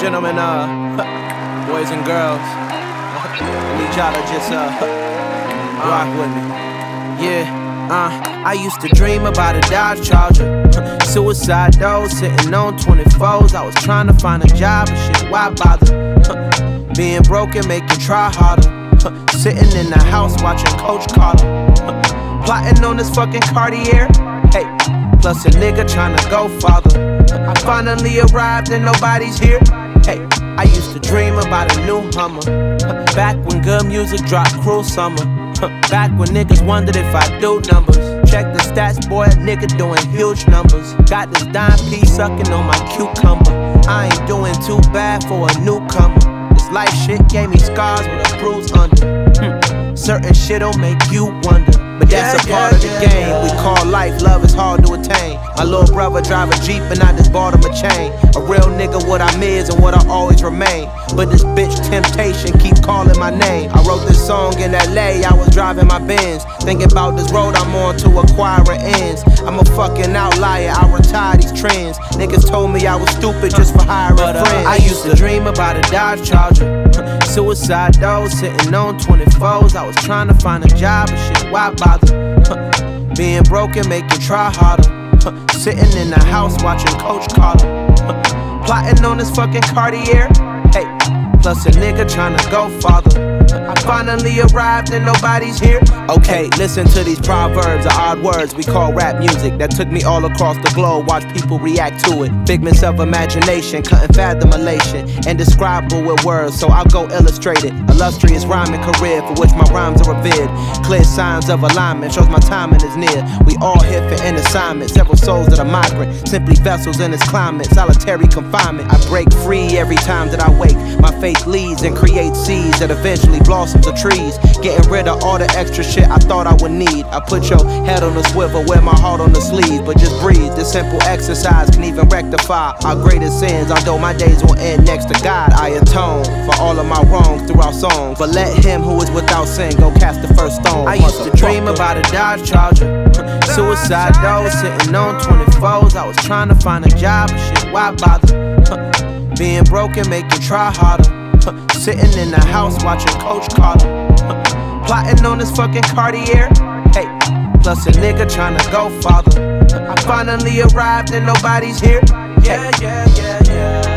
Gentlemen, boys and girls, I need y'all to just rock with me. Yeah, I used to dream about a Dodge Charger. Suicide doors sitting on 24s. I was trying to find a job and shit, why bother? Being broken make you try harder. Sitting in the house watching Coach Carter. Plotting on this fucking Cartier. Hey, plus a nigga trying to go farther. I finally arrived and nobody's here. Hey, I used to dream about a new Hummer. Back when good music dropped cruel summer. Back when niggas wondered if I do numbers. Check the stats, boy, a nigga doing huge numbers. Got this dime piece sucking on my cucumber. I ain't doing too bad for a newcomer. This life shit gave me scars with a bruise under. Certain shit'll make you wonder, but that's a part of the game we call life. Love is hard to attain. My little brother drive a Jeep and I just bought him a chain. A real nigga, what I'm is and what I always remain. But this bitch temptation keep calling my name. I wrote this song in LA, I was driving my Benz, thinking about this road I'm on to acquire ends. I'm a fucking outlier, I retire these trends. Niggas told me I was stupid just for hiring friends. I used to dream about a Dodge Charger. Suicide doors sitting on 24s. I was trying to find a job and shit, why bother? Being broken make you try harder. Sitting in the house watching Coach Carter. Plotting on this fucking Cartier. Hey, plus a nigga trying to go farther. I finally arrived and nobody's here. Okay, listen to these proverbs, the odd words we call rap music that took me all across the globe, watch people react to it. Figments of imagination, couldn't fathom elation, indescribable with words, so I'll go illustrate it. Illustrious rhyming career for which my rhymes are revered. Clear signs of alignment, shows my timing is near. We all here for an assignment, several souls that are migrant, simply vessels in this climate, solitary confinement. I break free every time that I wake. My faith leads and creates seeds that eventually blossoms of trees. Getting rid of all the extra shit I thought I would need. I put your head on the swivel, wear my heart on the sleeve. But just breathe, this simple exercise can even rectify our greatest sins. Although my days will end next to God, I atone for all of my wrongs through our songs. But let him who is without sin go cast the first stone. I used to dream about a Dodge Charger. Suicide doors sitting on 24s. I was trying to find a job and shit, why bother? Being broken make you try harder. Sitting in the house watching Coach Carter. Plotting on this fucking Cartier. Hey, plus a nigga trying to go farther. I finally arrived and nobody's here. Yeah, yeah, yeah, yeah.